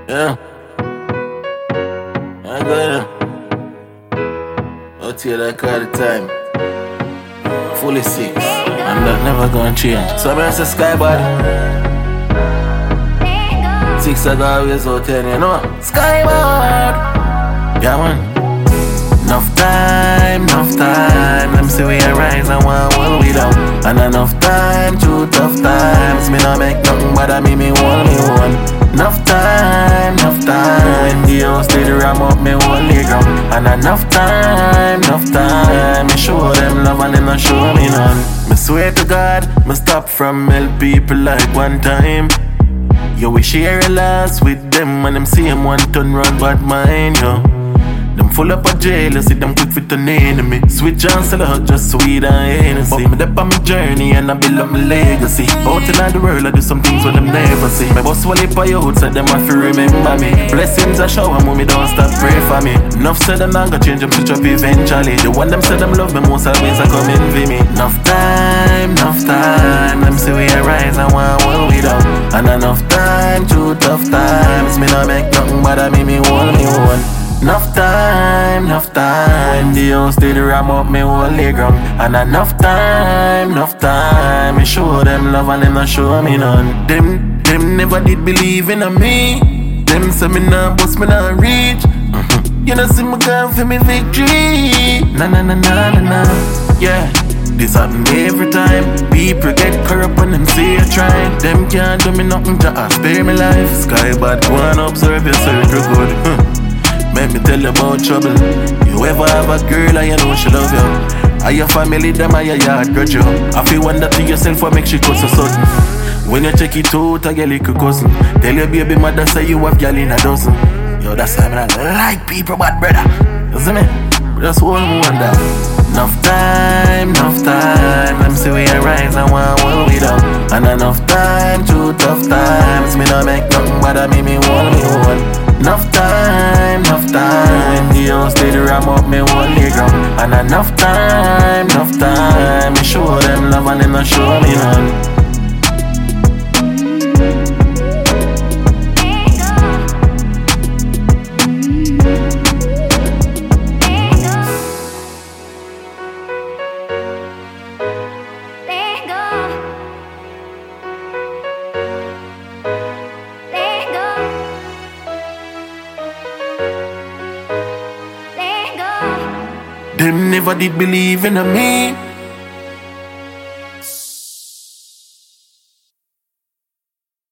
Yeah, I gotta out here like all the time. Fully 6, and that never gonna change. So I'm a sky body. 6 I always out here, you know. Skybird. Yeah, man. Enough time. Them say we arise and one hold we down. And enough time, two tough times. Me not make nothing but I me hold me one. Enough time. The house did ram up me only ground. And enough time. Me show them love and them not show me none. Me swear to God, me stop from help people like one time. Yo, we share a loss with them and them see him one turn run bad mind, yo. Them full up of jealousy, them quick fit an enemy. Switch and sell out just sweet and Hennessy. But me dep on my journey and I build up my legacy. Out in the world I do some things where them never see. My boss will leap out so them have to remember me. Blessings I shower me don't stop pray for me. Enough said them not gonna change them switch up eventually. The one them said them love me most always I come envy me. Enough time. Them say we arise and one hold we down. And enough time, two tough times. Me not make nothing but I me hold me one. Enough time. The house did ram up me only ground. And enough time. Me show them love and them not show me none. Them never did believe in me. Them say me not bust, me not reach. You know see me going for me victory. Nah. Yeah. This happen every time. People get corrupt when them say I try. Them can't do me nothing to spare me life. Skybird, go and observe your circle good. Make me tell you about trouble. You ever have a girl and you know she love you. Are your family them or your yard grudge you? I feel wonder to yourself what makes she cut so sudden. When you check it out, I get like a cousin. Tell your baby mother say you have gal in a dozen. Yo, that's why I don't like people bad brother. You see me? Just hold me one down. Enough time. Them say we arise and one hold we down. And enough time, two tough times. Me not make nothing but I me hold me one. Enough time. The house did ram up me only ground. And enough time. Me show them love and them not show me none. Them never did believe in me.